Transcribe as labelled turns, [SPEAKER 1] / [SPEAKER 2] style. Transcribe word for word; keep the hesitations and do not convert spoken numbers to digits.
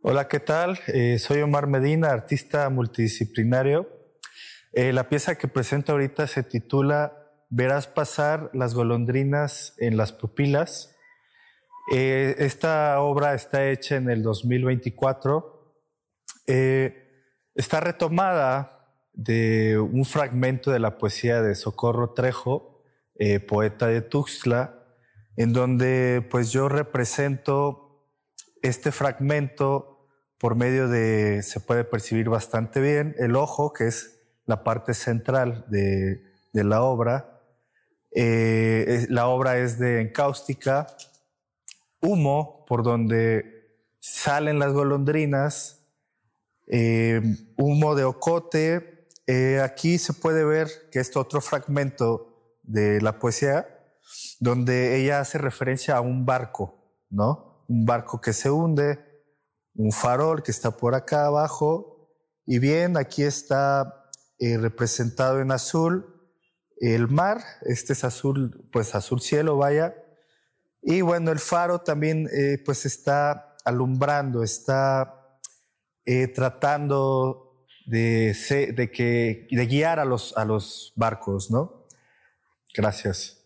[SPEAKER 1] Hola, ¿qué tal? Eh, soy Omar Medina, artista multidisciplinario. Eh, la pieza que presento ahorita se titula Verás pasar las golondrinas en las pupilas. Eh, esta obra está hecha en el dos mil veinticuatro. Eh, está retomada de un fragmento de la poesía de Socorro Trejo, eh, poeta de Tuxtla, en donde pues yo represento este fragmento por medio de, se puede percibir bastante bien, el ojo, que es la parte central de, de la obra. Eh, es, la obra es de encáustica, humo por donde salen las golondrinas, eh, humo de ocote. Eh, aquí se puede ver que este otro fragmento de la poesía, donde ella hace referencia a un barco, ¿no? Un barco que se hunde, un farol que está por acá abajo, y bien, aquí está eh, representado en azul el mar. Este es azul, pues azul cielo, vaya. Y bueno, el faro también eh, pues está alumbrando, está eh, tratando de, de, que, de guiar a los, a los barcos, ¿no? Gracias.